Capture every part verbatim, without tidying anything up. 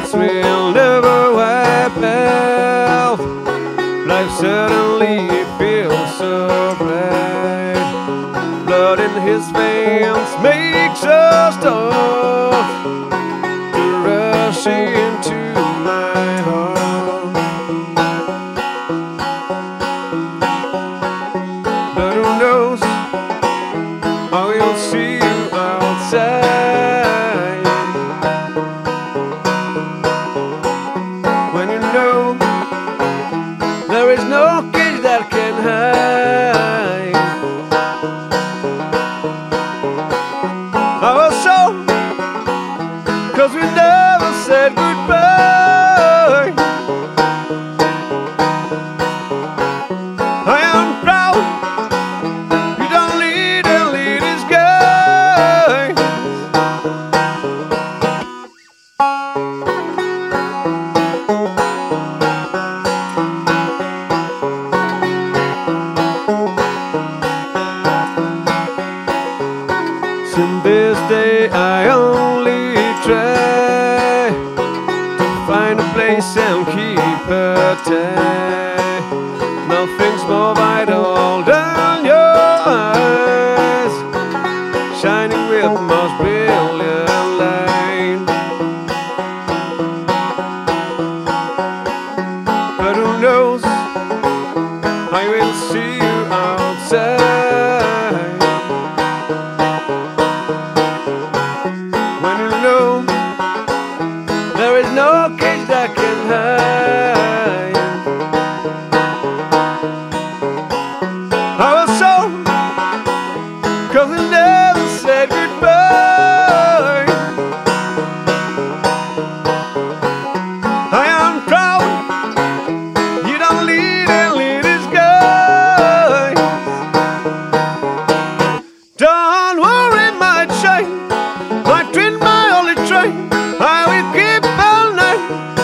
tears will never wipe out. Life suddenly feels so bright. Blood in his veins makes us stop to rush into my heart. But who knows, I will see you outside. When you know there is no cage that can hide. I was so, cause we never said goodbye. I am proud, you don't need a lead this guy. Since this day I only try to find a place and keep her tight. Nothing's more vital than your eyes, shining with most brilliant light. But who knows, I will see you outside. When you know there is no cage that can hide. I was so, cause we never said goodbye. I am proud, you don't lead and lead this guy. Don't worry, my child, my twin, my only train, I will keep all night.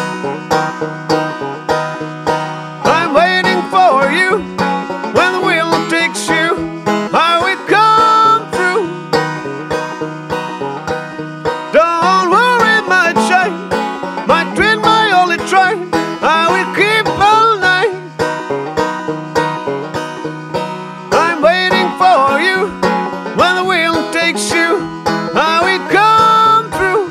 I'm waiting for you when the wind takes you. I will come through. Don't worry, my child, my twin, my only train, I will keep all night. I'm waiting for you when the wind takes you. I will come through.